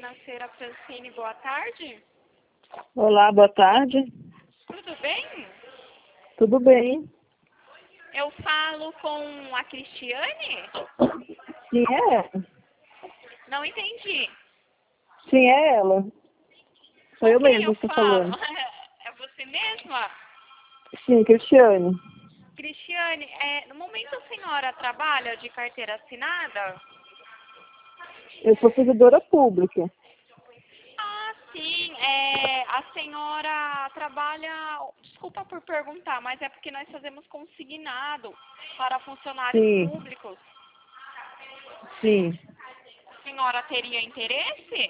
Financeira Francine, boa tarde. Olá, boa tarde. Tudo bem? Tudo bem? Eu falo com a Cristiane? Sim, é ela. Não entendi. Sim, é ela. Sou Com eu quem mesmo eu que estou falo? falando. É você mesma? Sim, Cristiane. Cristiane, no momento a senhora trabalha de carteira assinada? Eu sou servidora pública. Ah, sim. A senhora trabalha... Desculpa por perguntar, mas é porque nós fazemos consignado para funcionários Sim, públicos. sim. A senhora teria interesse?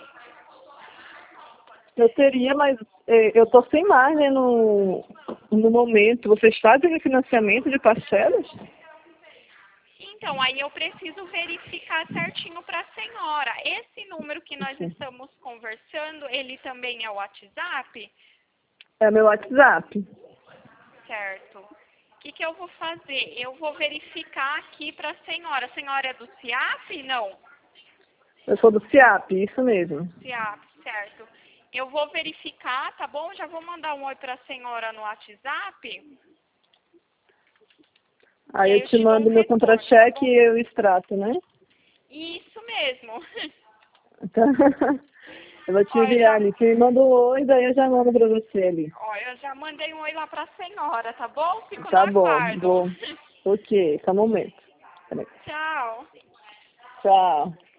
Eu teria, mas eu estou sem margem no momento. Vocês fazem refinanciamento de parcelas? Então, aí eu preciso verificar certinho para a senhora. Esse número que nós Sim. estamos conversando, ele também é o WhatsApp? É meu WhatsApp. Certo. O que eu vou fazer? Eu vou verificar aqui para a senhora. A senhora é do CIAP? Não. Eu sou do CIAP, isso mesmo. CIAP, certo. Eu vou verificar, tá bom? Já vou mandar um oi para a senhora no WhatsApp. E Aí aí eu eu te te dou um mando meu retorno, tá contra-cheque bom? e eu extrato, né? Isso mesmo. Então, eu vou te Ó, enviar ali. Você me manda um oi, daí eu já mando pra você ali. eu já mandei um oi lá pra senhora, tá bom? Fico no Tá bom, aguardo. bom. Ok, tá um momento. Peraí. Tchau. Tchau.